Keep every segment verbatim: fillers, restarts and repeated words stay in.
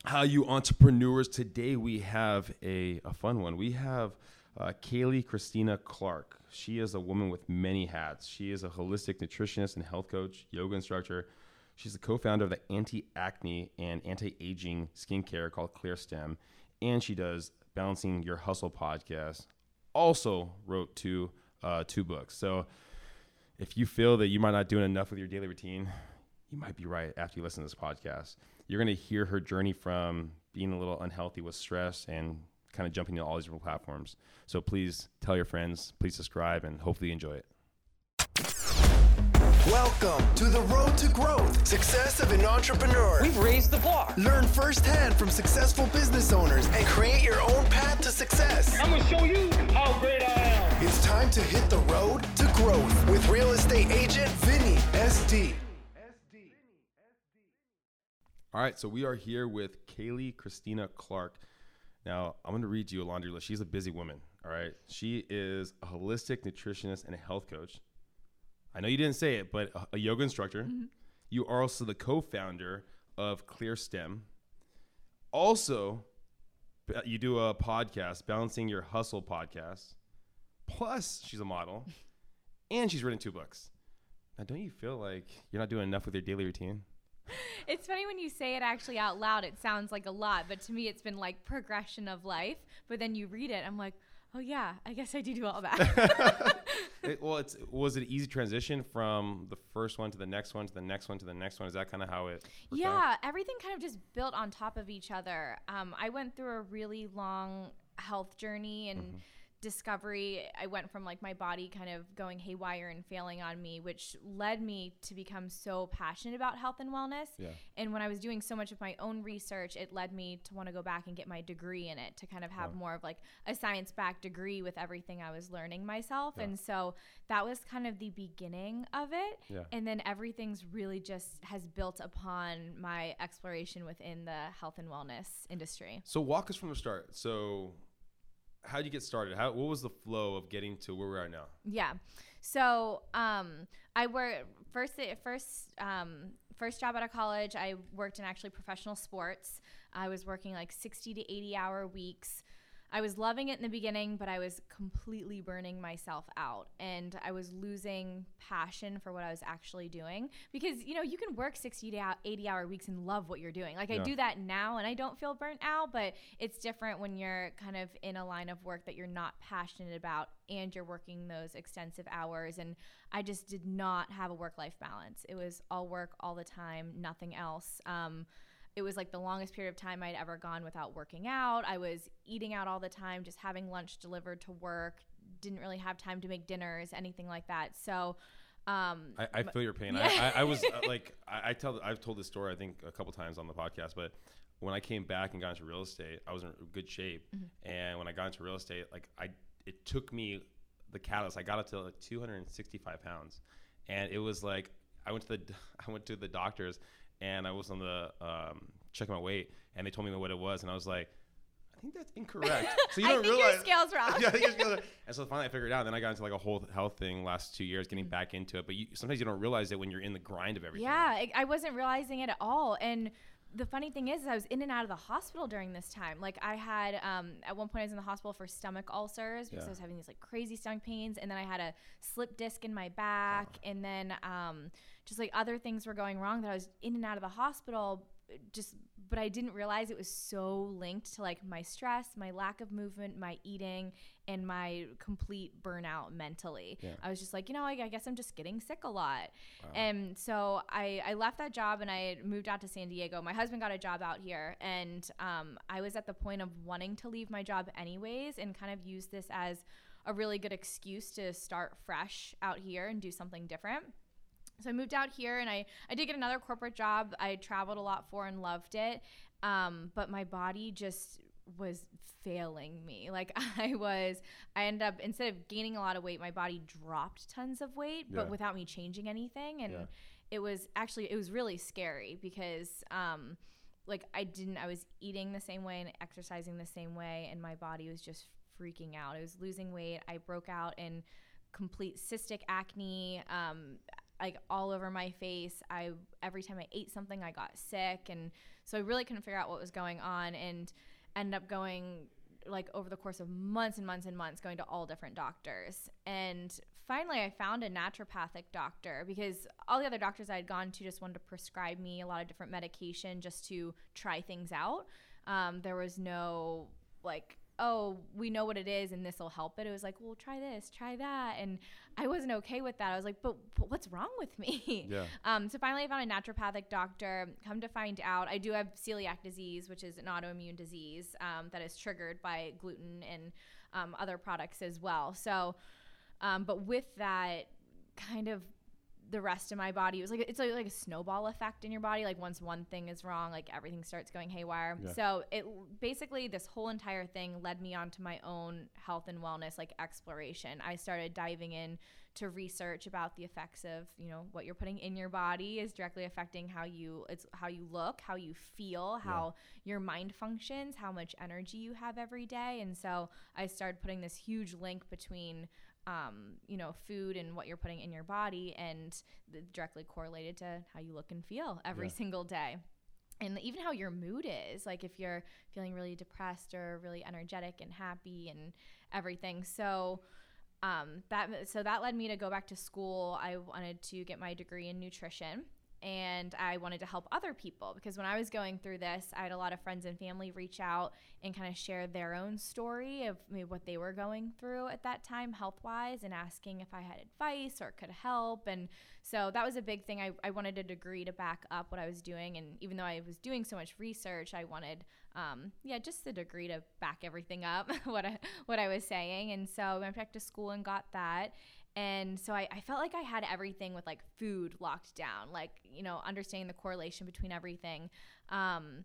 How you entrepreneurs? Today we have a, a fun one. We have uh, Kaylee Christina Clark. She is a woman with many hats. She is a holistic nutritionist and health coach, yoga instructor. She's the co-founder of the anti-acne and anti-aging skincare called ClearStem. And she does Balancing Your Hustle podcast. Also wrote two, uh, two books. So if you feel that you might not doing enough with your daily routine, you might be right after you listen to this podcast. You're going to hear her journey from being a little unhealthy with stress and kind of jumping to all these different platforms. So please tell your friends, please subscribe, and hopefully you enjoy it. Welcome to the road to growth, success of an entrepreneur. We've raised the bar. Learn firsthand from successful business owners and create your own path to success. I'm going to show you how great I am. It's time to hit the road to growth with real estate agent Vinny S D. All right, so we are here with Kaylee Christina Clark. Now, I'm going to read you a laundry list. She's a busy woman, all right? She is a holistic nutritionist and a health coach. I know you didn't say it, but a, a yoga instructor. Mm-hmm. You are also the co-founder of ClearStem. Also, you do a podcast, Balancing Your Hustle podcast. Plus, she's a model. And she's written two books. Now, don't you feel like you're not doing enough with your daily routine? It's funny when you say it actually out loud, it sounds like a lot, but to me it's been like progression of life. But then you read it, I'm like, oh yeah, I guess I do do all that. it, well, it's was it an easy transition from the first one to the next one to the next one to the next one? Is that kind of how it worked Yeah, out? Everything kind of just built on top of each other. Um, I went through a really long health journey and mm-hmm. discovery. I went from like my body kind of going haywire and failing on me, which led me to become so passionate about health and wellness. Yeah. And when I was doing so much of my own research, it led me to want to go back and get my degree in it, to kind of have yeah. more of like a science-backed degree with everything I was learning myself. Yeah. And so that was kind of the beginning of it. Yeah. And then everything's really just has built upon my exploration within the health and wellness industry. So walk us from the start. So how did you get started? How what was the flow of getting to where we are now? Yeah. So um, I worked first first um, first job out of college. I worked in actually professional sports. I was working like sixty to eighty hour weeks. I was loving it in the beginning, but I was completely burning myself out, and I was losing passion for what I was actually doing. Because, you know, you can work sixty to eighty hour weeks and love what you're doing. Like, yeah. I do that now, and I don't feel burnt out, but it's different when you're kind of in a line of work that you're not passionate about, and you're working those extensive hours. And I just did not have a work-life balance. It was all work all the time, nothing else. Um, It was like the longest period of time I'd ever gone without working out. I was eating out all the time, just having lunch delivered to work. Didn't really have time to make dinners, anything like that. So, um, I, I feel your pain. Yeah. I, I, I was uh, like, I, I tell, I've told this story I think a couple times on the podcast, but when I came back and got into real estate, I was in good shape. Mm-hmm. And when I got into real estate, like I, it took me the catalyst. I got up to like two hundred sixty-five pounds, and it was like I went to the, I went to the doctors. And I was on the um, checking my weight, and they told me what it was, and I was like, I think that's incorrect. So you I don't think realize your scale's wrong. yeah, I think your scale's wrong. And so finally I figured it out. And then I got into like a whole health thing last two years, getting mm-hmm. back into it. But you, sometimes you don't realize it when you're in the grind of everything. Yeah, I, I wasn't realizing it at all. And the funny thing is, is I was in and out of the hospital during this time. Like I had, um, at one point I was in the hospital for stomach ulcers because yeah. I was having these like crazy stomach pains. And then I had a slip disc in my back. Oh. And then um, just like other things were going wrong that I was in and out of the hospital just, but I didn't realize it was so linked to like my stress, my lack of movement, my eating, and my complete burnout mentally. Yeah. I was just like, you know, I, I guess I'm just getting sick a lot. Wow. And so I, I left that job and I moved out to San Diego. My husband got a job out here, and um, I was at the point of wanting to leave my job anyways and kind of use this as a really good excuse to start fresh out here and do something different. So I moved out here, and I, I did get another corporate job. I traveled a lot for and loved it. Um, but my body just was failing me. Like I was, I ended up, instead of gaining a lot of weight, my body dropped tons of weight, yeah. but without me changing anything. And yeah. it was actually, it was really scary because, um, like I didn't, I was eating the same way and exercising the same way, and my body was just freaking out. I was losing weight. I broke out in complete cystic acne, um, like all over my face. I every time I ate something, I got sick, and So I really couldn't figure out what was going on, and ended up going like over the course of months and months and months going to all different doctors. And finally I found a naturopathic doctor, because all the other doctors I had gone to just wanted to prescribe me a lot of different medication just to try things out. Um, there was no like, oh, we know what it is and this will help it. It was like, well, try this, try that. And I wasn't okay with that. I was like, but, but what's wrong with me? Yeah. Um, so finally I found a naturopathic doctor. Come to find out, I do have celiac disease, which is an autoimmune disease um, that is triggered by gluten and um, other products as well. So, um, but with that, kind of the rest of my body, it was like it's like, like a snowball effect in your body. Like once one thing is wrong, like everything starts going haywire. Yeah. So it basically, this whole entire thing led me onto my own health and wellness like exploration. I started diving in to research about the effects of, you know, what you're putting in your body is directly affecting how you it's how you look, how you feel, how yeah. your mind functions, how much energy you have every day. And so I started putting this huge link between Um, you know, food and what you're putting in your body, and the, directly correlated to how you look and feel every yeah. single day. And even how your mood is, like if you're feeling really depressed or really energetic and happy and everything. So um, that so that led me to go back to school. I wanted to get my degree in nutrition. And I wanted to help other people, because when I was going through this, I had a lot of friends and family reach out and kind of share their own story of maybe what they were going through at that time health-wise, and asking if I had advice or could help. And so that was a big thing. I, I wanted a degree to back up what I was doing. And even though I was doing so much research, I wanted, um, yeah, just the degree to back everything up, what I, what I was saying. And so I went back to school and got that. And so I, I felt like I had everything with like food locked down, like, you know, understanding the correlation between everything. Um,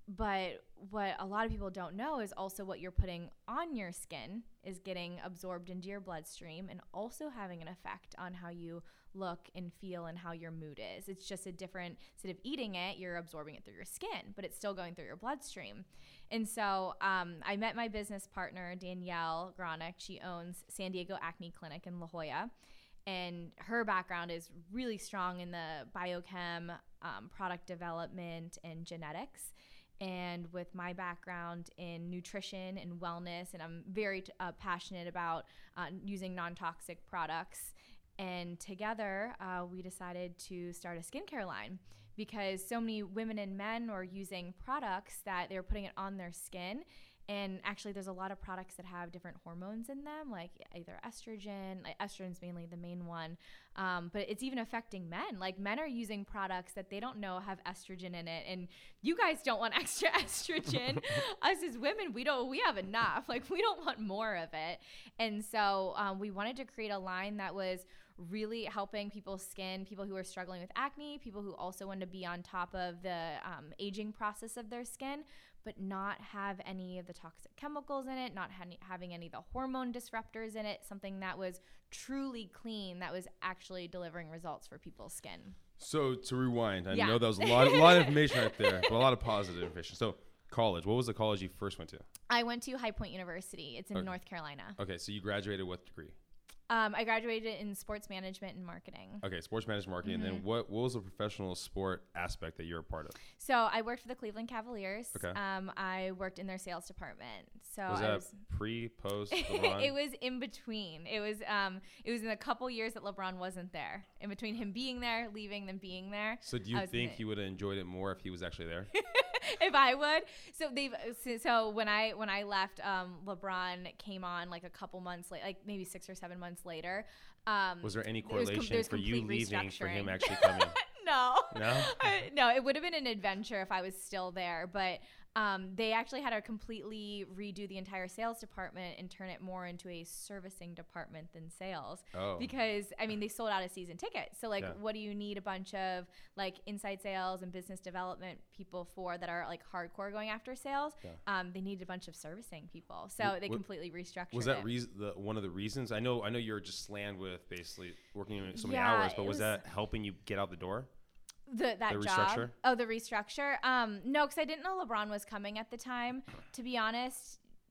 but what a lot of people don't know is also what you're putting on your skin is getting absorbed into your bloodstream and also having an effect on how you look and feel and how your mood is. It's just a different, instead of eating it, you're absorbing it through your skin, but it's still going through your bloodstream. And so um, I met my business partner, Danielle Gronick. She owns San Diego Acne Clinic in La Jolla. And her background is really strong in the biochem, um, product development, and genetics. And with my background in nutrition and wellness, and I'm very uh, passionate about uh, using non-toxic products. And together, uh, we decided to start a skincare line, because so many women and men were using products that they were putting it on their skin. And actually, there's a lot of products that have different hormones in them, like either estrogen. Like estrogen's mainly the main one, um, but it's even affecting men. Like men are using products that they don't know have estrogen in it, and you guys don't want extra estrogen. Us as women, we don't. We have enough. Like we don't want more of it. And so um, we wanted to create a line that was really helping people's skin, people who are struggling with acne, people who also want to be on top of the um, aging process of their skin, but not have any of the toxic chemicals in it, not ha- having any of the hormone disruptors in it, something that was truly clean, that was actually delivering results for people's skin. So to rewind, I yeah. know that was a lot, a lot of information right there, but a lot of positive information. So college, what was the college you first went to? I went to High Point University. It's in okay. North Carolina. Okay, so you graduated what degree? Um, I graduated in sports management and marketing. Okay, sports management marketing. Mm-hmm. And then what, what was the professional sport aspect that you're a part of? So I worked for the Cleveland Cavaliers. Okay. Um, I worked in their sales department. So was I that was, pre, post, LeBron? It was in between. It was um, it was in the couple years that LeBron wasn't there. In between him being there, leaving, then being there. So do you think he would have enjoyed it more if he was actually there? If I would. So they've so when I when I left, um, LeBron came on like a couple months later, like maybe six or seven months later. Um, was there any there was com- correlation there was for you leaving for him actually coming? No. No? I, no, it would have been an adventure if I was still there. But um, they actually had to completely redo the entire sales department and turn it more into a servicing department than sales. Oh. Because, I mean, they sold out a season ticket. So, like, yeah. what do you need a bunch of, like, inside sales and business development people for that are, like, hardcore going after sales? Yeah. Um, they needed a bunch of servicing people. So what, they completely restructured Was that it. reason, the, one of the reasons? I know I know you're just slammed with basically working so many yeah, hours, but was, was that helping you get out the door? The, that the job? restructure? Oh, the restructure? Um, no, because I didn't know LeBron was coming at the time. To be honest,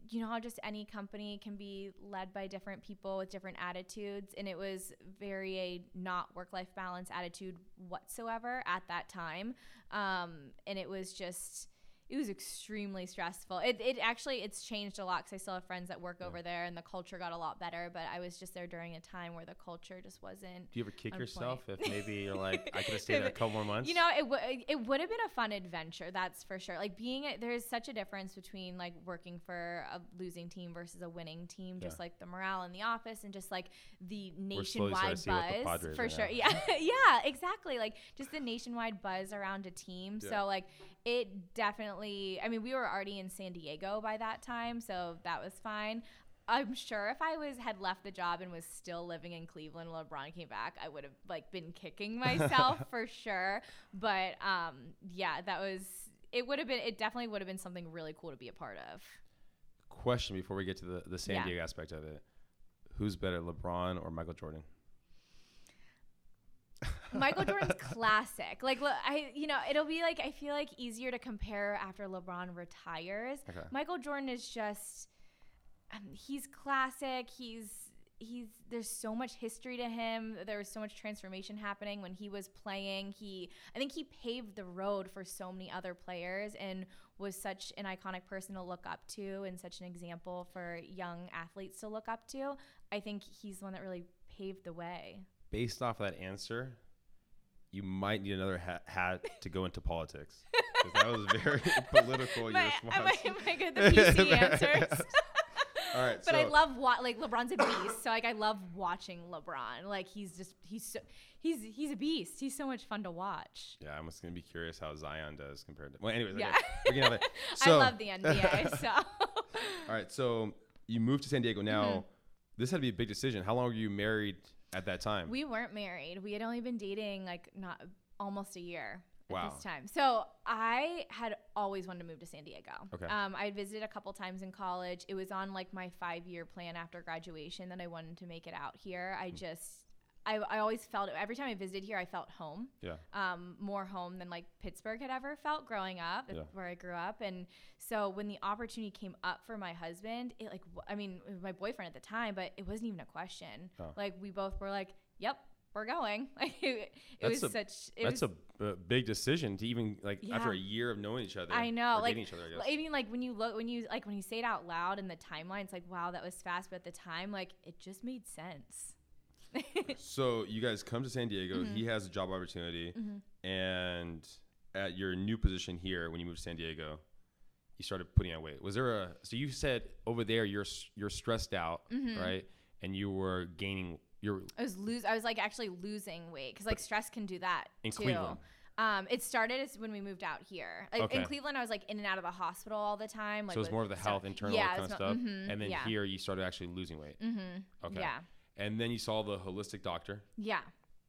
you know how just any company can be led by different people with different attitudes, and it was very a not work-life balance attitude whatsoever at that time. Um, and it was just, it was extremely stressful. It, it actually, it's changed a lot because I still have friends that work yeah. over there, and the culture got a lot better, but I was just there during a time where the culture just wasn't. Do you ever kick yourself point. if maybe you're like, I could have stayed there a couple more months? You know, it, w- it would have been a fun adventure, that's for sure. Like being, a, there's such a difference between like working for a losing team versus a winning team, just yeah. like the morale in the office and just like the nationwide buzz for right sure. Yeah, yeah, exactly. Like just the nationwide buzz around a team. Yeah. So like it definitely, I mean, we were already in San Diego by that time, so that was fine. I'm sure if I was had left the job and was still living in Cleveland when LeBron came back, I would have like been kicking myself for sure. But um, yeah, that was it. Would have been it definitely would have been something really cool to be a part of. Question before we get to the the San yeah. Diego aspect of it: who's better, LeBron or Michael Jordan? Michael Jordan's classic. Like, I, you know, it'll be like, I feel like easier to compare after LeBron retires. Okay. Michael Jordan is just, um, he's classic. He's, he's, there's so much history to him. There was so much transformation happening when he was playing. He, I think he paved the road for so many other players and was such an iconic person to look up to and such an example for young athletes to look up to. I think he's the one that really paved the way. Based off of that answer, you might need another hat, hat to go into politics. Because that was very political, your response. Am I, am I good at the P C answers? All right. But so. I love, wa- like, LeBron's a beast. So, like, I love watching LeBron. Like, he's just, he's so, he's he's a beast. He's so much fun to watch. Yeah, I'm just going to be curious how Zion does compared to, well, anyways. Yeah. Okay. We're gonna so, I love the N B A, so. All right. So, you moved to San Diego. Now, mm-hmm. this had to be a big decision. How long were you married at that time? We weren't married. We had only been dating like not almost a year at wow. this time. So I had always wanted to move to San Diego. Okay. Um, I had visited a couple times in college. It was on like my five-year plan after graduation that I wanted to make it out here. I just, I, I always felt, every time I visited here, I felt home. Yeah. Um, more home than like Pittsburgh had ever felt growing up, yeah. where I grew up. And so when the opportunity came up for my husband, it like, I mean, it was my boyfriend at the time, but it wasn't even a question. Oh. Like we both were like, yep, we're going. Like it, it was a, such, it that's was, a, a big decision to even like yeah. after a year of knowing each other. I know. Like, each other, I, guess. I mean, like when you look, when you like, when you say it out loud in the timeline, it's like, wow, that was fast. But at the time, like it just made sense. So you guys come to San Diego. Mm-hmm. He has a job opportunity, mm-hmm. and at your new position here, when you moved to San Diego, you started putting on weight. Was there a? So you said over there you're you're stressed out, mm-hmm. right? And you were gaining. You're. I was lose. I was like actually losing weight because like stress can do that in too. Cleveland. Um, it started as when we moved out here. Like, okay. In Cleveland, I was like in and out of the hospital all the time. Like, so it's more of the health, stuff. internal yeah, kind of not, stuff. Mm-hmm, and then yeah. here you started actually losing weight. Mm-hmm. Okay. Yeah. And then you saw the holistic doctor. Yeah.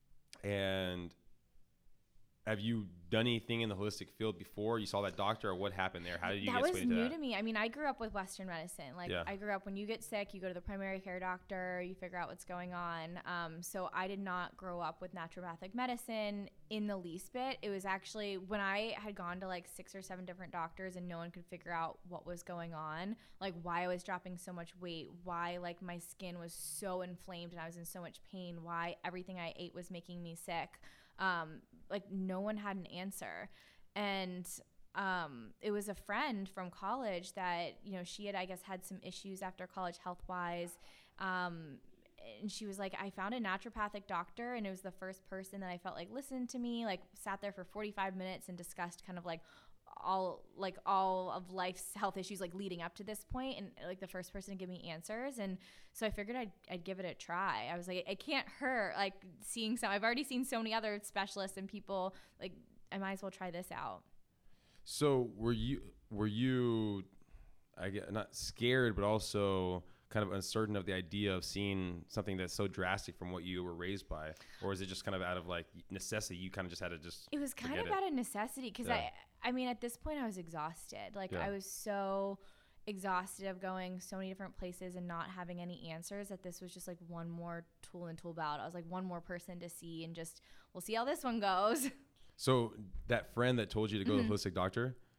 And have you done anything in the holistic field before you saw that doctor, or what happened there? How did you that get was into new that? to me. I mean, I grew up with Western medicine. Like yeah. I grew up when you get sick, you go to the primary care doctor, you figure out what's going on. Um, so I did not grow up with naturopathic medicine in the least bit. It was actually when I had gone to like six or seven different doctors and no one could figure out what was going on, like why I was dropping so much weight, why like my skin was so inflamed and I was in so much pain, why everything I ate was making me sick. Um, like no one had an answer. And um, it was a friend from college that, you know, she had, I guess, had some issues after college health wise. Um, and she was like, I found a naturopathic doctor, and it was the first person that I felt like listened to me, like sat there for forty-five minutes and discussed kind of like all like all of life's health issues like leading up to this point, and like the first person to give me answers. And so I figured I'd, I'd give it a try. I was like, it can't hurt, like seeing some, I've already seen so many other specialists and people, like I might as well try this out. So were you were you I get not scared but also kind of uncertain of the idea of seeing something that's so drastic from what you were raised by, or is it just kind of out of like necessity? You kind of just had to just it was kind of it. out of necessity because yeah. I I mean at this point I was exhausted. Like yeah. I was so exhausted of going so many different places and not having any answers that this was just like one more tool in tool belt. I was like one more person to see, and just we'll see how this one goes. So that friend that told you to go mm-hmm. to the holistic doctor,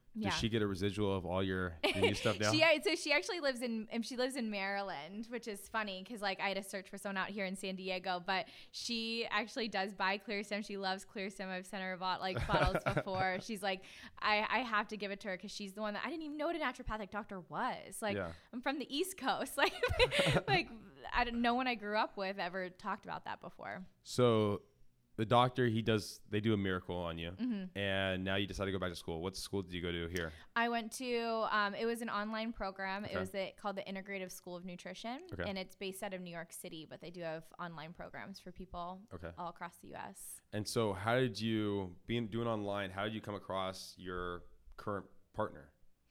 Yeah. Does she get a residual of all your, your new stuff now? she, so she actually lives in, and she lives in Maryland, which is funny because like I had to search for someone out here in San Diego, but she actually does buy ClearStem. She loves ClearStem. I've sent her bought like bottles before. She's like, I, I have to give it to her because she's the one that I didn't even know what a naturopathic doctor was. Like Yeah. I'm from the East Coast. Like, like I don't no one I grew up with ever talked about that before. So the doctor, he does, they do a miracle on you. Mm-hmm. And now you decide to go back to school. What school did you go to here? I went to, um, it was an online program. Okay. It was the, called the Integrative School of Nutrition. Okay. And it's based out of New York City, but they do have online programs for people Okay. all across the U S. And so how did you, being doing online, how did you come across your current partner?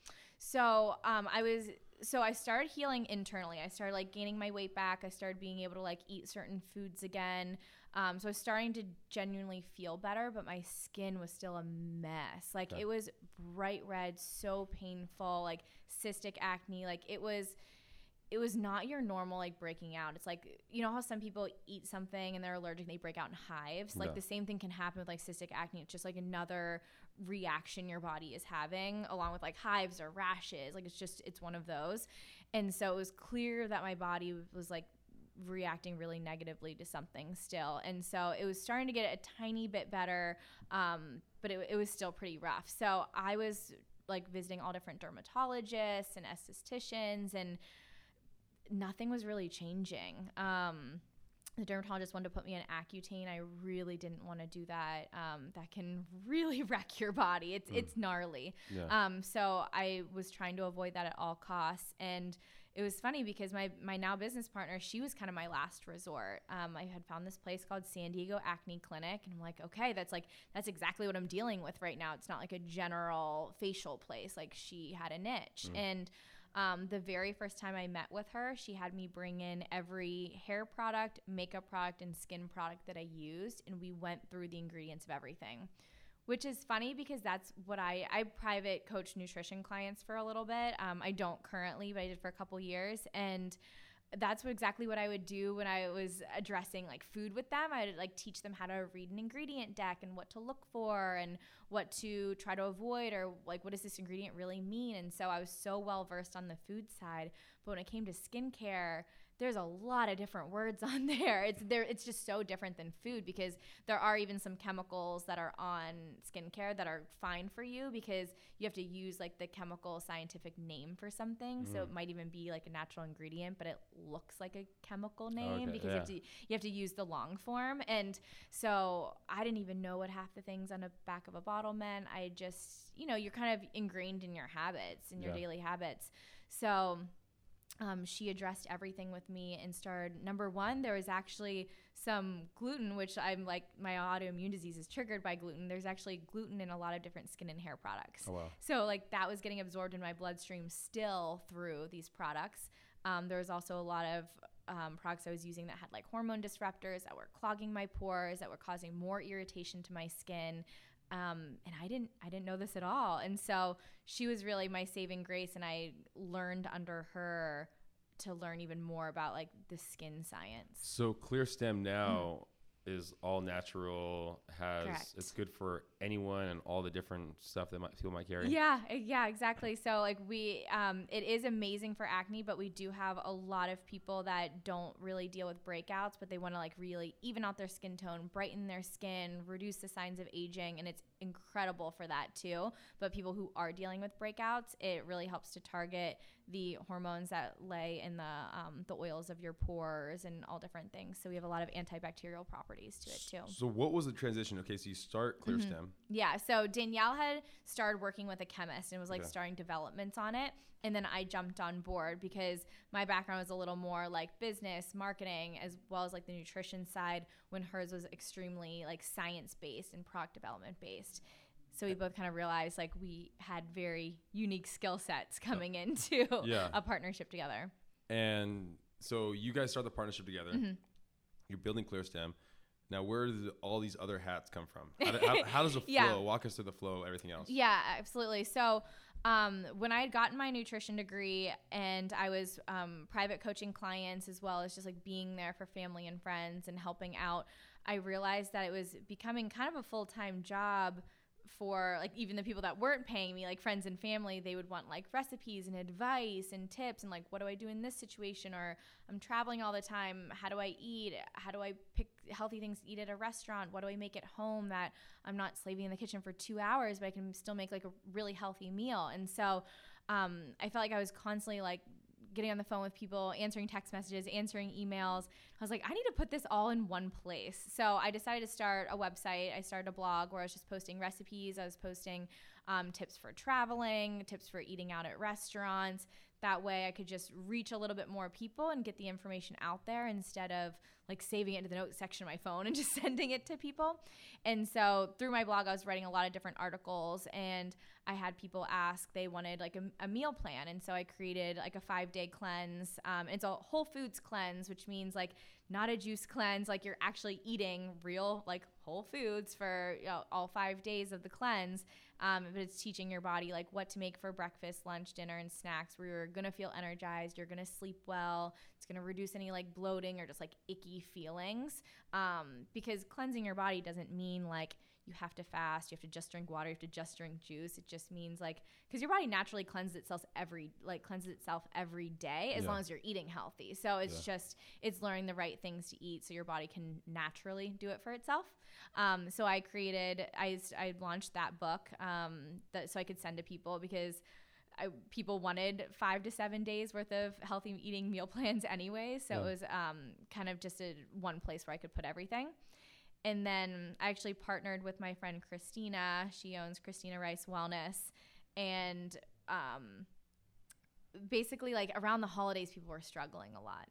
So um, I was, so I started healing internally. I started like gaining my weight back. I started being able to like eat certain foods again. Um, so I was starting to genuinely feel better, but my skin was still a mess. Like Okay. it was bright red, so painful, like cystic acne. Like it was, it was not your normal like breaking out. It's like, you know how some people eat something and they're allergic and they break out in hives? Like Yeah. the same thing can happen with like cystic acne. It's just like another reaction your body is having along with like hives or rashes. Like it's just, it's one of those. And so it was clear that my body was like reacting really negatively to something still. And so it was starting to get a tiny bit better, um, but it, it was still pretty rough. So I was like visiting all different dermatologists and estheticians, and nothing was really changing. Um, the dermatologist wanted to put me on Accutane. I really didn't want to do that. Um, that can really wreck your body. It's, mm. it's gnarly. Yeah. Um, so I was trying to avoid that at all costs. And it was funny because my, my now business partner, she was kind of my last resort. Um, I had found this place called San Diego Acne Clinic, and I'm like, okay, that's like, that's exactly what I'm dealing with right now. It's not like a general facial place. Like she had a niche. Mm. And um, the very first time I met with her, she had me bring in every hair product, makeup product, and skin product that I used. And we went through the ingredients of everything. Which is funny because that's what I, I private coach nutrition clients for a little bit. Um, I don't currently, but I did for a couple years. And that's what, exactly what I would do when I was addressing like food with them. I would like teach them how to read an ingredient deck and what to look for and what to try to avoid, or like, what does this ingredient really mean? And so I was so well versed on the food side, but when it came to skincare, there's a lot of different words on there. It's there. It's just so different than food because there are even some chemicals that are on skincare that are fine for you because you have to use like the chemical scientific name for something. Mm. So it might even be like a natural ingredient, but it looks like a chemical name okay, because yeah. you have to you have to use the long form. And so I didn't even know what half the things on the back of a bottle meant. I just, you know, you're kind of ingrained in your habits, in your yeah. daily habits. So Um, she addressed everything with me and started, number one, there was actually some gluten, which I'm like, my autoimmune disease is triggered by gluten. There's actually gluten in a lot of different skin and hair products. Oh, wow. So like that was getting absorbed in my bloodstream still through these products. Um, there was also a lot of um, products I was using that had like hormone disruptors that were clogging my pores, that were causing more irritation to my skin. Um, and I didn't, I didn't know this at all. And so she was really my saving grace. And I learned under her to learn even more about like the skin science. So ClearStem now mm. is all natural, has, Correct. It's good for anyone and all the different stuff that might, people might carry. Yeah, yeah, exactly. So like we, um, it is amazing for acne, but we do have a lot of people that don't really deal with breakouts, but they want to like really even out their skin tone, brighten their skin, reduce the signs of aging. And it's incredible for that too. But people who are dealing with breakouts, it really helps to target the hormones that lay in the um, the oils of your pores and all different things. So we have a lot of antibacterial properties to it too. So what was the transition? Okay, so you start ClearStem. Mm-hmm. Yeah, so Danielle had started working with a chemist and was like okay. starting developments on it. And then I jumped on board because my background was a little more like business, marketing, as well as like the nutrition side, when hers was extremely like science-based and product development based. So we both kind of realized like we had very unique skill sets coming into yeah. a partnership together. And so you guys start the partnership together. Mm-hmm. You're building ClearStem. Now, where do all these other hats come from? How, do, how, how does the flow? yeah. Walk us through the flow, everything else. Yeah, absolutely. So um, when I had gotten my nutrition degree and I was um, private coaching clients as well as just like being there for family and friends and helping out, I realized that it was becoming kind of a full-time job for like even the people that weren't paying me, like friends and family, they would want like recipes and advice and tips and like, what do I do in this situation? Or I'm traveling all the time. How do I eat? How do I pick healthy things to eat at a restaurant? What do I make at home that I'm not slaving in the kitchen for two hours, but I can still make like a really healthy meal? And so um, I felt like I was constantly like getting on the phone with people, answering text messages, answering emails. I was like, I need to put this all in one place. So I decided to start a website. I started a blog where I was just posting recipes. I was posting um, tips for traveling, tips for eating out at restaurants. That way I could just reach a little bit more people and get the information out there instead of like saving it to the notes section of my phone and just sending it to people. And so through my blog, I was writing a lot of different articles, and I had people ask, they wanted like a, a meal plan. And so I created like a five day cleanse. Um, it's a whole foods cleanse, which means like not a juice cleanse, like you're actually eating real like whole foods for you know, all five days of the cleanse. Um, but it's teaching your body like what to make for breakfast, lunch, dinner, and snacks where you're going to feel energized, you're going to sleep well. It's going to reduce any like bloating or just like icky feelings. Um, because cleansing your body doesn't mean like you have to fast, you have to just drink water, you have to just drink juice. It just means like, because your body naturally cleanses itself every, like cleanses itself every day as Yeah. long as you're eating healthy. So it's Yeah. just, it's learning the right things to eat so your body can naturally do it for itself. Um, so I created, I, I launched that book um, that, so I could send to people because I, people wanted five to seven days worth of healthy eating meal plans anyway. So Yeah. it was um, kind of just a one place where I could put everything. And then I actually partnered with my friend Christina. She owns Christina Rice Wellness. And um, basically, like around the holidays, people were struggling a lot.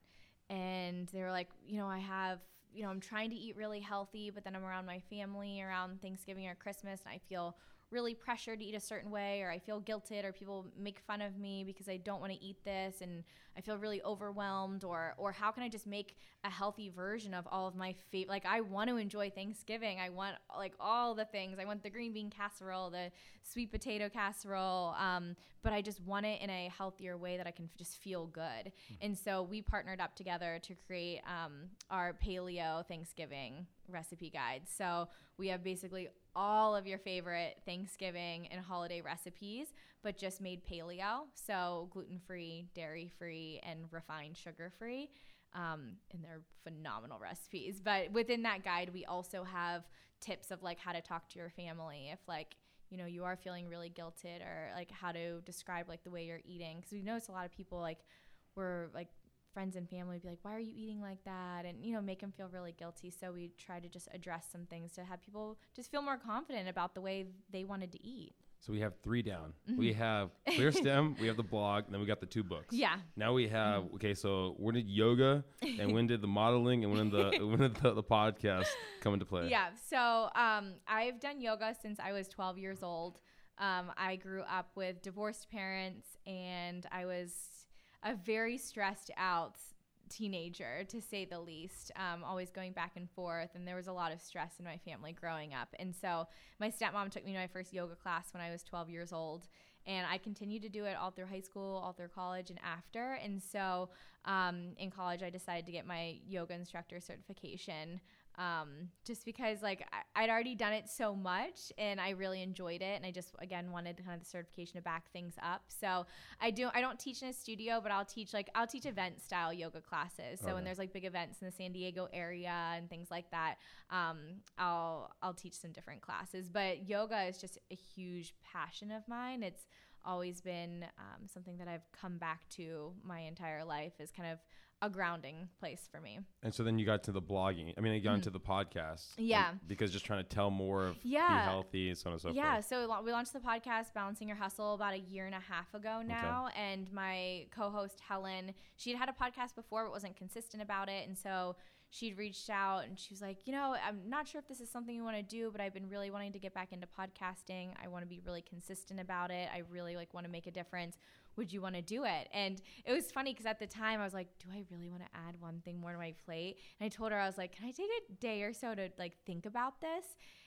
And they were like, you know, I have, you know, I'm trying to eat really healthy, but then I'm around my family around Thanksgiving or Christmas, and I feel really pressured to eat a certain way, or I feel guilted, or people make fun of me because I don't want to eat this, and I feel really overwhelmed, or or how can I just make a healthy version of all of my favorite, like I want to enjoy Thanksgiving, I want like all the things, I want the green bean casserole, the sweet potato casserole, um, but I just want it in a healthier way that I can just feel good. Mm-hmm. And so we partnered up together to create um, our Paleo Thanksgiving recipe guide. So we have basically all of your favorite Thanksgiving and holiday recipes, but just made paleo. So gluten-free, dairy-free, and refined sugar-free. Um, and they're phenomenal recipes. But within that guide, we also have tips of like how to talk to your family if like, you know, you are feeling really guilted, or like how to describe like the way you're eating. Because we notice a lot of people like were like, friends and family would be like, why are you eating like that? And, you know, make them feel really guilty. So we try to just address some things to have people just feel more confident about the way they wanted to eat. So we have three down. Mm-hmm. We have Clear Stem, we have the blog, and then we got the two books. Yeah. Now we have, okay, so when did yoga and when did the modeling and when did the when did the, the podcast come into play? Yeah. So um, I've done yoga since I was twelve years old. Um, I grew up with divorced parents, and I was a very stressed out teenager, to say the least, um, always going back and forth. And there was a lot of stress in my family growing up. And so my stepmom took me to my first yoga class when I was twelve years old. And I continued to do it all through high school, all through college, and after. And so um, in college, I decided to get my yoga instructor certification. Um, just because like I, I'd already done it so much and I really enjoyed it. And I just, again, wanted kind of the certification to back things up. So I do, I don't teach in a studio, but I'll teach like, I'll teach event style yoga classes. So okay. when there's like big events in the San Diego area and things like that, um, I'll, I'll teach some different classes, but yoga is just a huge passion of mine. It's always been, um, something that I've come back to my entire life, is kind of a grounding place for me. And so then you got to the blogging. I mean, you got mm. into the podcast. Yeah. Because just trying to tell more of yeah. be healthy and so on and so yeah. forth. Yeah. So we launched the podcast, Balancing Your Hustle, about a year and a half ago now. Okay. And my co-host, Helen, she'd had a podcast before, but wasn't consistent about it. And so she'd reached out and she was like, you know, I'm not sure if this is something you want to do, but I've been really wanting to get back into podcasting. I want to be really consistent about it. I really like want to make a difference. Would you want to do it? And it was funny because at the time I was like, do I really want to add one thing more to my plate? And I told her, I was like, can I take a day or so to like think about this?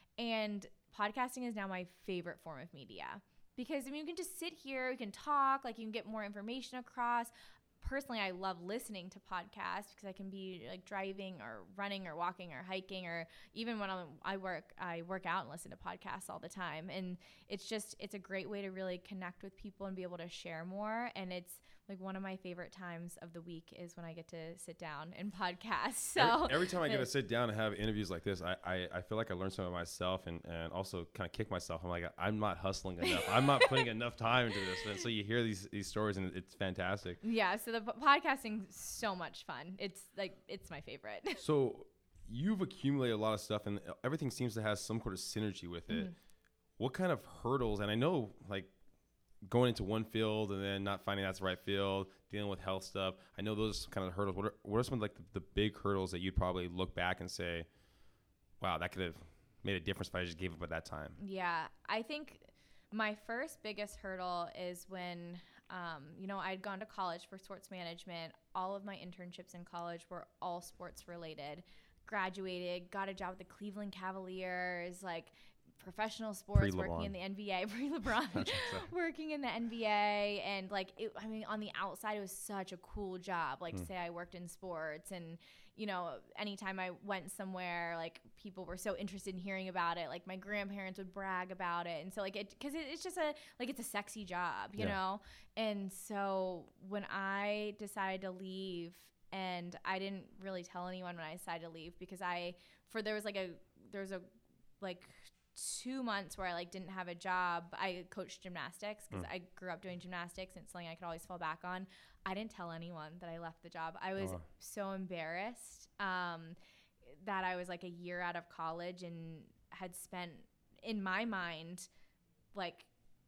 And podcasting is now my favorite form of media, because I mean, you can just sit here, you can talk, like you can get more information across. personally, I love listening to podcasts because I can be like driving or running or walking or hiking, or even when I'm, I work, I work out and listen to podcasts all the time. And it's just, it's a great way to really connect with people and be able to share more. And it's like one of my favorite times of the week is when I get to sit down and podcast. So every, every time I get to sit down and have interviews like this, I, I, I feel like I learn something about myself, and, and also kind of kick myself. I'm like, I'm not hustling enough. I'm not putting enough time into this. And so you hear these, these stories, and it's fantastic. Yeah. So the p- podcasting is so much fun. It's like, it's my favorite. So you've accumulated a lot of stuff, and everything seems to have some sort of synergy with it. Mm. What kind of hurdles, and I know like going into one field and then not finding that's the right field, dealing with health stuff, I know those kind of hurdles. What are, what are some of like the, the big hurdles that you'd probably look back and say, wow, that could have made a difference if I just gave up at that time? Yeah, I think my first biggest hurdle is when, um, you know, I'd gone to college for sports management. All of my internships in college were all sports related. Graduated, got a job with the Cleveland Cavaliers, like professional sports, working in the N B A, pre-LeBron, working in the N B A. And like, it, I mean, on the outside, it was such a cool job. Like mm. say I worked in sports, and, you know, anytime I went somewhere, like people were so interested in hearing about it. Like my grandparents would brag about it. And so like, it, cause it, it's just a, like, it's a sexy job, you yeah. know? And so when I decided to leave, and I didn't really tell anyone when I decided to leave, because I, for, there was like a, there was a, like, two months where I like didn't have a job. I coached gymnastics because mm. I grew up doing gymnastics, and it's something I could always fall back on. I didn't tell anyone that I left the job. I was oh. so embarrassed um, that I was like a year out of college and had spent, in my mind, like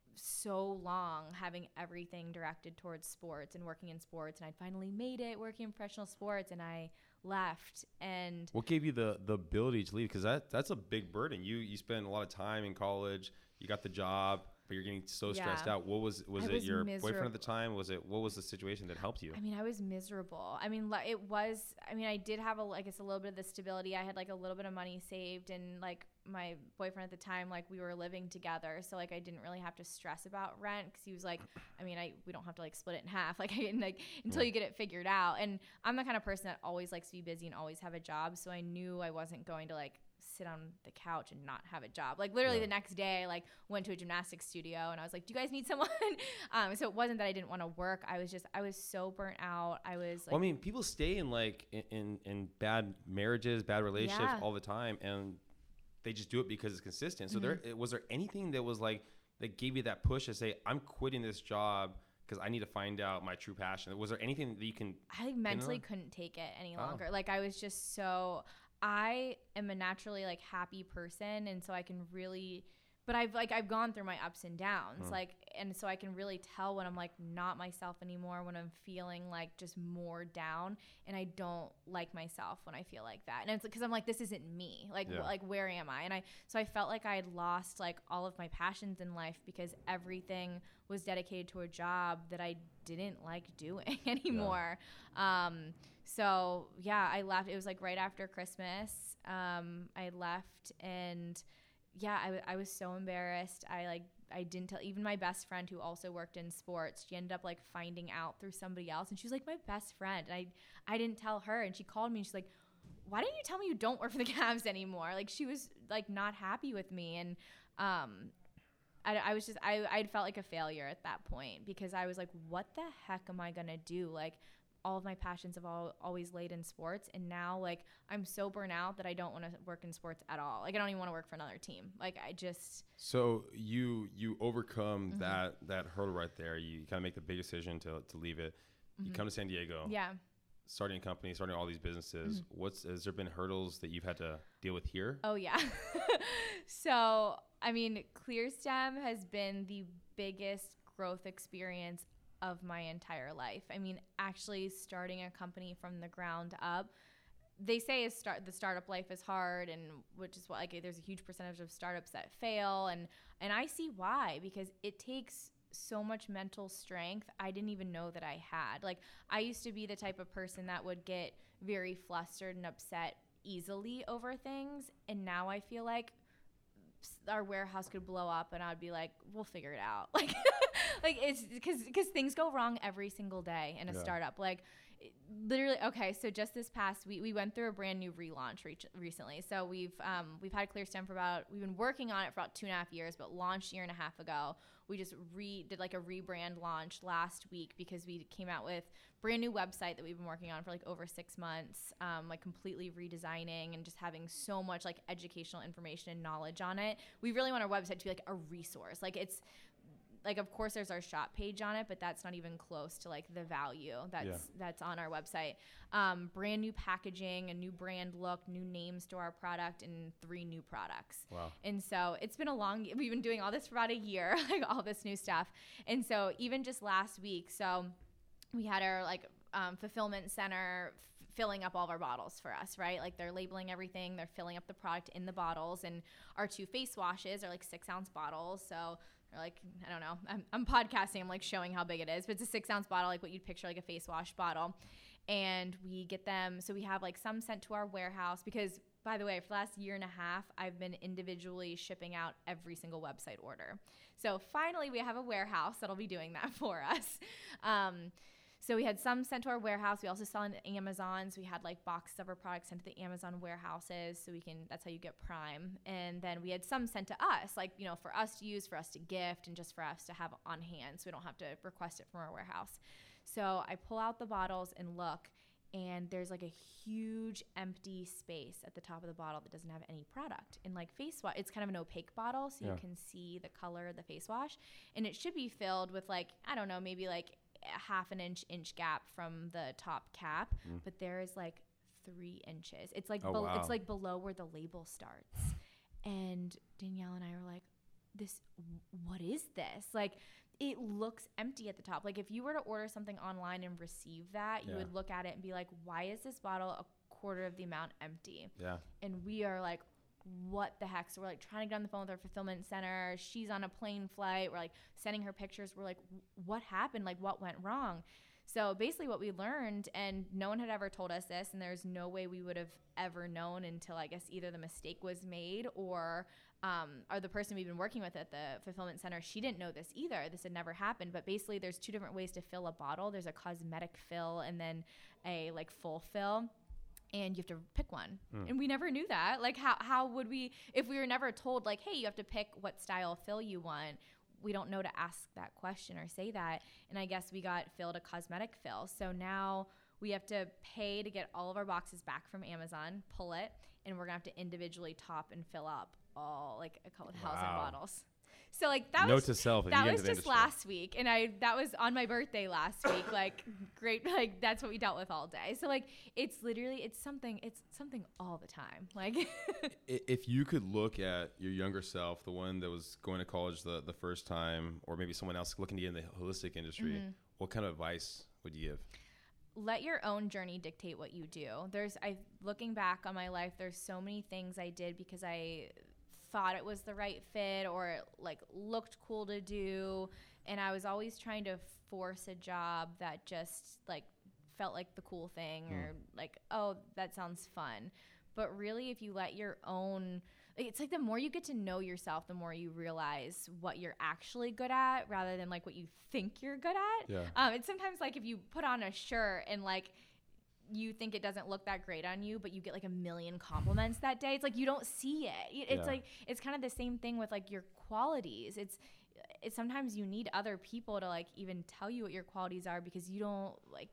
so long having everything directed towards sports and working in sports. And I'd finally made it working in professional sports, and I left. And what gave you the the ability to leave? Because that that's a big burden. You you spent a lot of time in college, you got the job, but you're getting so stressed yeah. out. What was was I it was your miserable. boyfriend at the time? Was it what was the situation that helped you? I mean, I was miserable. I mean, it was I mean, I did have a I guess a little bit of the stability. I had like a little bit of money saved, and like my boyfriend at the time, like we were living together, so like I didn't really have to stress about rent, because he was like, I mean, I we don't have to like split it in half, like I like until yeah. you get it figured out. And I'm the kind of person that always likes to be busy and always have a job, so I knew I wasn't going to like sit on the couch and not have a job. Like literally yeah. the next day, I like went to a gymnastics studio, and I was like, do you guys need someone? um, so it wasn't that I didn't want to work. I was just, I was so burnt out. I was like, well, I mean, people stay in like in, in, in bad marriages, bad relationships yeah. all the time, and they just do it because it's consistent. So mm-hmm. there, was there anything that was like, that gave you that push to say, I'm quitting this job because I need to find out my true passion? Was there anything that you can? I mentally couldn't take it any longer. Oh. Like I was just so, I am a naturally like happy person, and so I can really, but I've like I've gone through my ups and downs, mm. like, and so I can really tell when I'm like not myself anymore, when I'm feeling like just more down, and I don't like myself when I feel like that. And it's because I'm like, this isn't me. Like yeah. like where am I? And I so I felt like I had lost like all of my passions in life, because everything was dedicated to a job that I didn't like doing anymore. Yeah. Um, so yeah, I left. It was like right after Christmas. Um, I left, and yeah, I, w- I was so embarrassed. I like, I didn't tell even my best friend, who also worked in sports. She ended up like finding out through somebody else, and she was like my best friend. And I, I didn't tell her, and she called me, and she's like, why didn't you tell me you don't work for the Cavs anymore? Like she was like not happy with me. And, um, I, I was just, I, I felt like a failure at that point, because I was like, what the heck am I going to do? Like, all of my passions have all, always laid in sports, and now like I'm so burnt out that I don't want to work in sports at all. Like I don't even want to work for another team. Like I just. So you you overcome mm-hmm. that that hurdle right there. You kind of make the big decision to to leave it. Mm-hmm. You come to San Diego. Yeah. Starting a company, starting all these businesses. Mm-hmm. What's has there been hurdles that you've had to deal with here? Oh yeah. So I mean, ClearStem has been the biggest growth experience of my entire life. I mean, actually starting a company from the ground up, they say is start the startup life is hard, and which is what like there's a huge percentage of startups that fail, and and I see why, because it takes so much mental strength I didn't even know that I had. Like I used to be the type of person that would get very flustered and upset easily over things, and now I feel like our warehouse could blow up and I'd be like, we'll figure it out. Like like it's because because things go wrong every single day in a Yeah. startup. Like literally, okay, so just this past week we went through a brand new relaunch re- recently. So we've um we've had ClearStem for about we've been working on it for about two and a half years, but launched a year and a half ago. We just re did like a rebrand launch last week because we came out with brand new website that we've been working on for like over six months, um, like completely redesigning and just having so much like educational information and knowledge on it. We really want our website to be like a resource. Like it's like, of course there's our shop page on it, but that's not even close to like the value that's, Yeah. that's on our website. Um, brand new packaging, a new brand look, new names to our product, and three new products. Wow. And so it's been a long, we've been doing all this for about a year, like all this new stuff. And so even just last week, so we had our like um, fulfillment center f- filling up all of our bottles for us, right? Like they're labeling everything, they're filling up the product in the bottles, and our two face washes are like six ounce bottles. So they're like, I don't know, I'm, I'm podcasting, I'm like showing how big it is, but it's a six ounce bottle, like what you'd picture like a face wash bottle. And we get them, so we have like some sent to our warehouse because, by the way, for the last year and a half, I've been individually shipping out every single website order. So finally, we have a warehouse that'll be doing that for us. Um, so we had some sent to our warehouse. We also sell into Amazon. So we had like boxes of our products sent to the Amazon warehouses. So we can, that's how you get Prime. And then we had some sent to us, like, you know, for us to use, for us to gift, and just for us to have on hand. So we don't have to request it from our warehouse. So I pull out the bottles and look, and there's like a huge empty space at the top of the bottle that doesn't have any product. And like face wash, it's kind of an opaque bottle, so Yeah. you can see the color of the face wash. And it should be filled with like, I don't know, maybe like a half an inch, inch gap from the top cap. Mm. But there is like three inches. It's like, Oh, bel- wow. it's like below where the label starts. And Danielle and I were like, this, what is this? Like, it looks empty at the top. Like if you were to order something online and receive that, you Yeah. would look at it and be like, why is this bottle a quarter of the amount empty? Yeah. And we are like, what the heck? So we're like trying to get on the phone with our fulfillment center. She's on a plane flight. We're like sending her pictures. We're like, what happened? Like what went wrong? So basically what we learned, and no one had ever told us this, and there's no way we would have ever known until I guess either the mistake was made or um, or the person we've been working with at the fulfillment center, she didn't know this either. This had never happened. But basically there's two different ways to fill a bottle. There's a cosmetic fill and then a like full fill. And you have to pick one. Mm. And we never knew that. Like how, how would we, if we were never told like, hey, you have to pick what style fill you want, we don't know to ask that question or say that. And I guess we got filled a cosmetic fill. So now we have to pay to get all of our boxes back from Amazon, pull it, and we're gonna have to individually top and fill up all like a couple thousand Wow. bottles. So like that Note was to self, if that you get was into the just industry. last week, and I that was on my birthday last week. Like great, like that's what we dealt with all day. So like it's literally it's something it's something all the time. Like I- If you could look at your younger self, the one that was going to college the, the first time, or maybe someone else looking to get in the holistic industry, Mm-hmm. what kind of advice would you give? let your own journey dictate what you do. There's I looking back on my life, there's so many things I did because I thought it was the right fit or it, like looked cool to do, and I was always trying to force a job that just like felt like the cool thing Hmm. or like, oh, that sounds fun. But really, if you let your own, it's like the more you get to know yourself, the more you realize what you're actually good at rather than like what you think you're good at. Yeah. Um, it's sometimes like if you put on a shirt and like you think it doesn't look that great on you, but you get like a million compliments that day. It's like you don't see it. It- It's Yeah. like it's kind of the same thing with like your qualities. It's it's sometimes you need other people to like even tell you what your qualities are because you don't like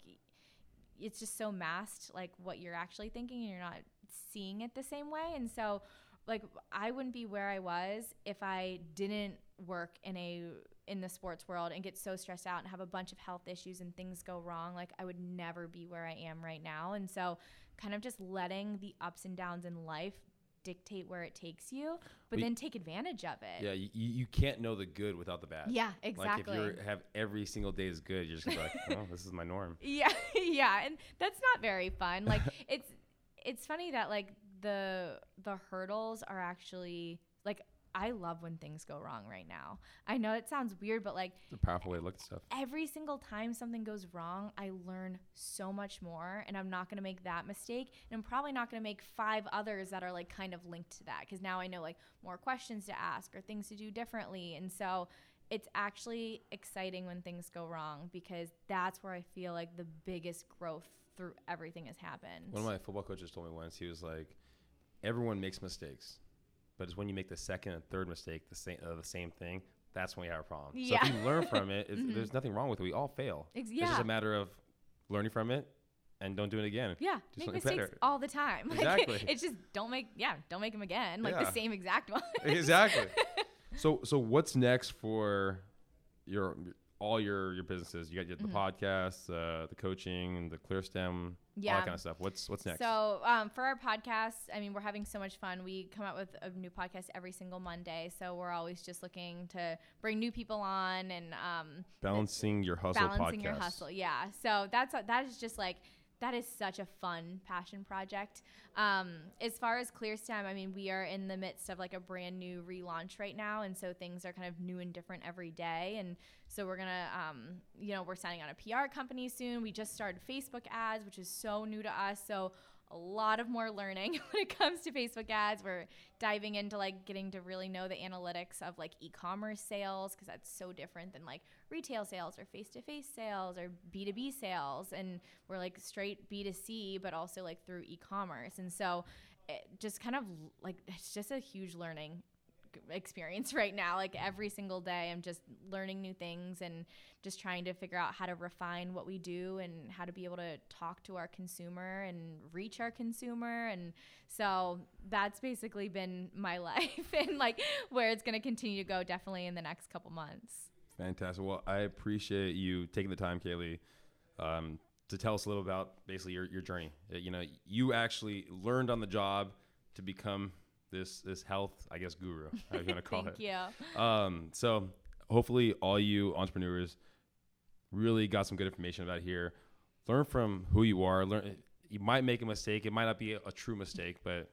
it's just so masked like what you're actually thinking and you're not seeing it the same way. And so like I wouldn't be where I was if I didn't work in a in the sports world and get so stressed out and have a bunch of health issues and things go wrong. Like I would never be where I am right now. And so kind of just letting the ups and downs in life dictate where it takes you, but We- then take advantage of it. Yeah, you, you can't know the good without the bad. Yeah, exactly. Like if you have every single day is good, you're just gonna be like, oh, this is my norm. Yeah, yeah, and that's not very fun. Like it's it's funny that like the the hurdles are actually like I love when things go wrong right now. I know it sounds weird, but like It's a powerful way to look at stuff. every single time something goes wrong, I learn so much more, and I'm not going to make that mistake, and I'm probably not going to make five others that are like kind of linked to that because now I know like more questions to ask or things to do differently. And so it's actually exciting when things go wrong, because that's where I feel like the biggest growth through everything has happened. One of my football coaches told me once, he was like, everyone makes mistakes, but it's when you make the second and third mistake, the same, uh, the same thing, that's when you have a problem. Yeah. So if you learn from it, it's, Mm-hmm. there's nothing wrong with it. We all fail. Ex- It's just yeah. a matter of learning from it and don't do it again. Yeah, Do make something mistakes better. all the time. Like, Exactly. It's just don't make, yeah, don't make them again. Like Yeah. the same exact one. Exactly. So so what's next for your all your your businesses? You got your, the Mm-hmm. podcasts, uh, the coaching, and the ClearStem, all Yeah. that kind of stuff. What's what's next? So um, for our podcasts, I mean, we're having so much fun. We come out with a new podcast every single Monday. So we're always just looking to bring new people on and um, Balancing Your Hustle balancing podcast. your hustle. Yeah. So that's that is just like, that is such a fun passion project. Um, as far as ClearStem, I mean, we are in the midst of like a brand new relaunch right now. And so things are kind of new and different every day. And so we're going to, um, you know, we're signing on a P R company soon. We just started Facebook ads, which is so new to us. So a lot of more learning when it comes to Facebook ads. We're diving into like getting to really know the analytics of like e-commerce sales, because that's so different than like retail sales or face-to-face sales or B two B sales. And we're like straight B two C, but also like through e-commerce. And so it just kind of like, it's just a huge learning experience right now. Like every single day I'm just learning new things and just trying to figure out how to refine what we do and how to be able to talk to our consumer and reach our consumer. And so that's basically been my life and like where it's going to continue to go definitely in the next couple months. Fantastic. Well, I appreciate you taking the time, Kaylee, um, to tell us a little about basically your, your journey. Uh, you know, you actually learned on the job to become this this health, I guess, guru, how you want to call Thank it. you. Um, so hopefully all you entrepreneurs really got some good information about here. Learn from who you are. Learn. You might make a mistake. It might not be a, a true mistake, but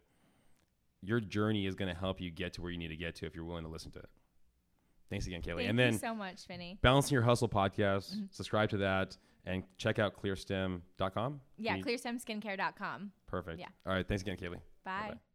your journey is going to help you get to where you need to get to if you're willing to listen to it. Thanks again, Kaylee. Thank and you then so much, Vinny. Balancing Your Hustle podcast, subscribe to that, and check out clear stem dot com. Yeah, Can you- clear stem skincare dot com. Perfect. Yeah. All right. Thanks again, Kaylee. Bye. Bye-bye.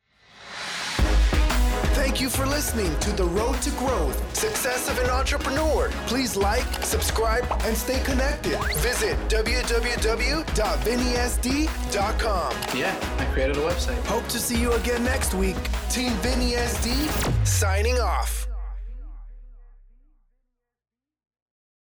Thank you for listening to The Road to Growth, Success of an Entrepreneur. Please like, subscribe, and stay connected. Visit w w w dot vinny s d dot com. Yeah, I created a website. Hope to see you again next week. Team Vinny S D, signing off.